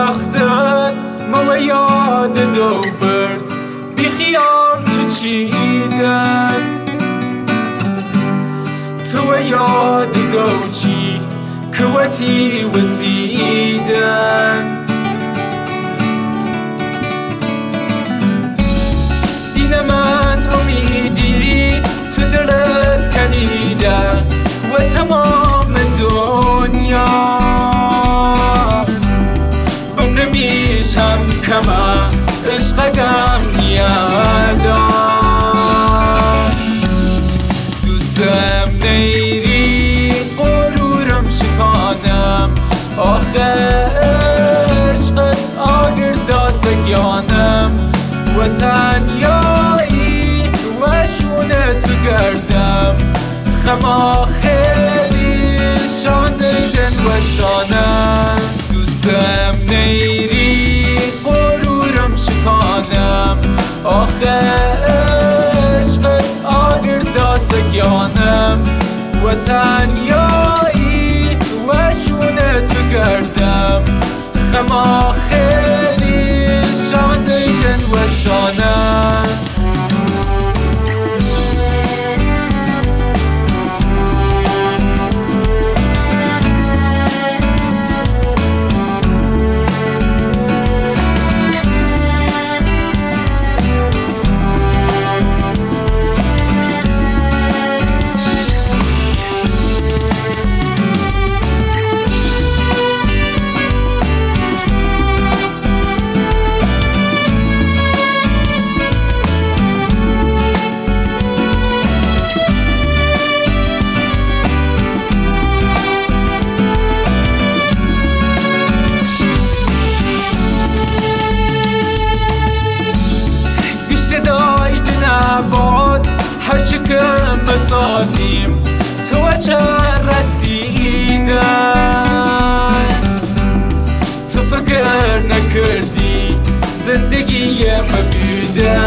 رختن ما یاد دو برد بی خیال تو چیدن تو یاد دو چی کوتی وزیدن دین من امیدی تو دلت کنیدن و تمام دنیا بمرمیشم کما عشقم نیالا دوستم نیری غرورم شکانم آخه عشقت آگر داسگیانم و تنیایی و شونه تو گردم خما خیلی شاندیدن و شانم دوستم نیری غرورم شکانم آخه عشقت آگر داسگیانم و تنیایی و شونه تو گردم خما خیلی شاندیدن و شانم نباد هر شکم بسازیم تو چه رسیدن تو فکر نکردی زندگی مبیدن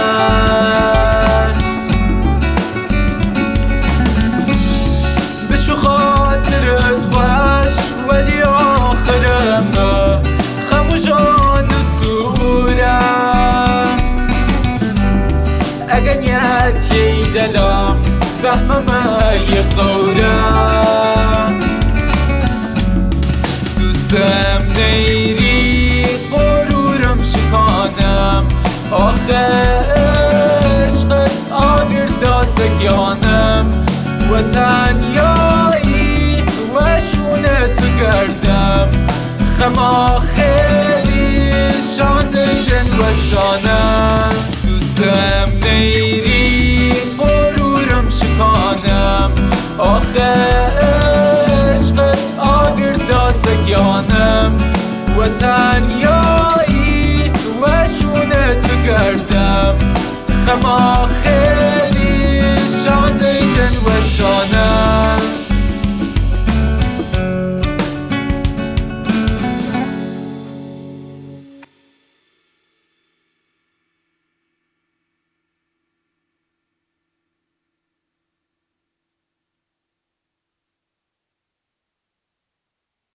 بشو خاطرت باش ولی آخرم خموشان سورم اگنیت یی دلم سهمم یقورم دوستم نیری غرورم شکانم آخه عشقت آگر داسگیانم و تنیایی و شونه تو گردم خما خیلی شاندیدن و شانم دوستم نیری غرورم شکانم آخه عشقت آگر داسگیانم و تنیایی